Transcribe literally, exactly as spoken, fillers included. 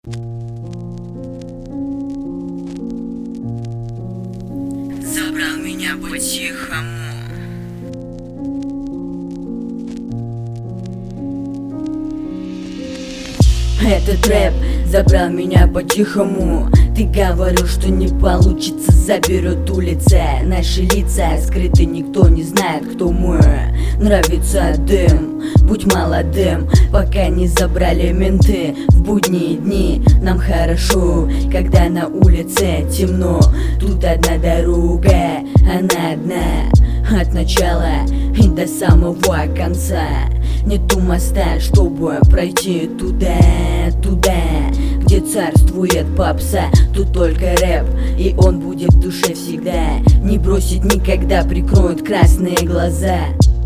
Забрал меня по-тихому. Этот рэп забрал меня по-тихому. Ты говорил, что не получится, заберет улица. Наши лица скрыты, никто не знает, кто мы. Нравится дым, будь молодым, пока не забрали менты. В будние дни нам хорошо, когда на улице темно. Тут одна дорога, она одна, от начала и до самого конца. Нету моста, чтобы пройти туда, туда, где царствует попса. Тут только рэп, и он будет в душе всегда. Не бросит никогда, прикроют красные глаза.